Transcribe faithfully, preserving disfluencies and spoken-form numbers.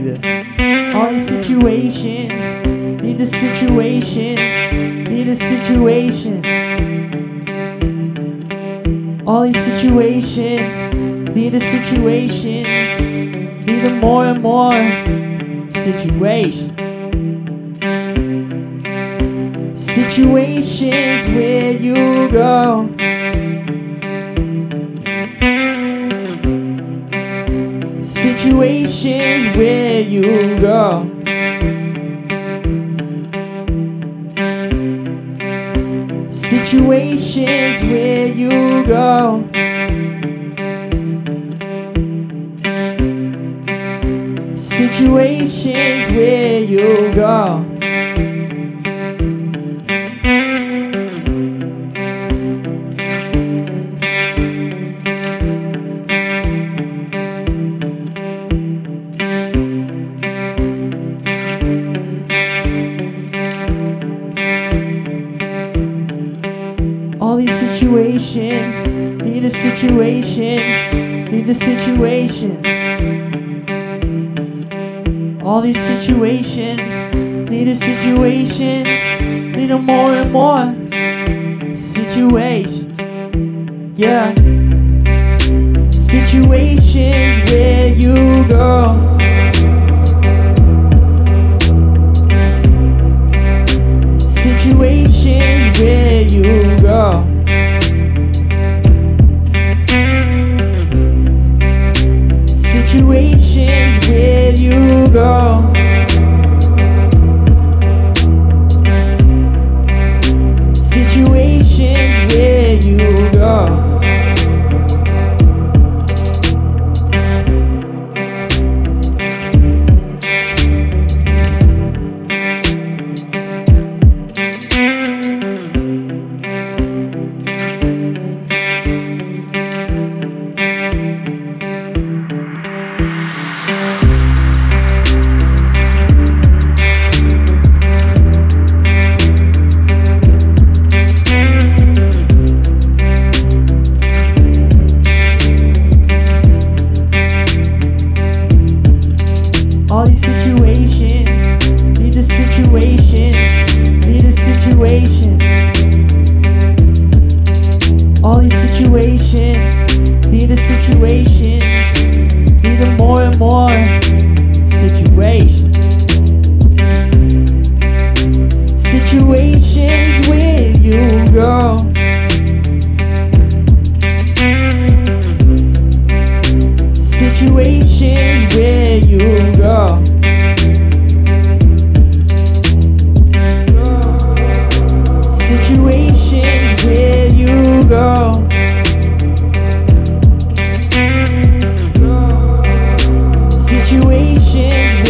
this. All these situations, need the situations, need the situations. All these situations, need the situations, need the more and more situations. Situations where you go. Situations where you go. Situations where you go. Situations where you go. All these situations, need the situations, need the situations. All these situations, need the situations, need a more and more situations. Yeah. Situations where you go. Situations where you go. Situations where you go. Situations where you go. All these situations, need the situations, need the situations. All these situations, need the situations, need the more and more situations. Situations where you go. Situations where you go. Situations where you go. Situations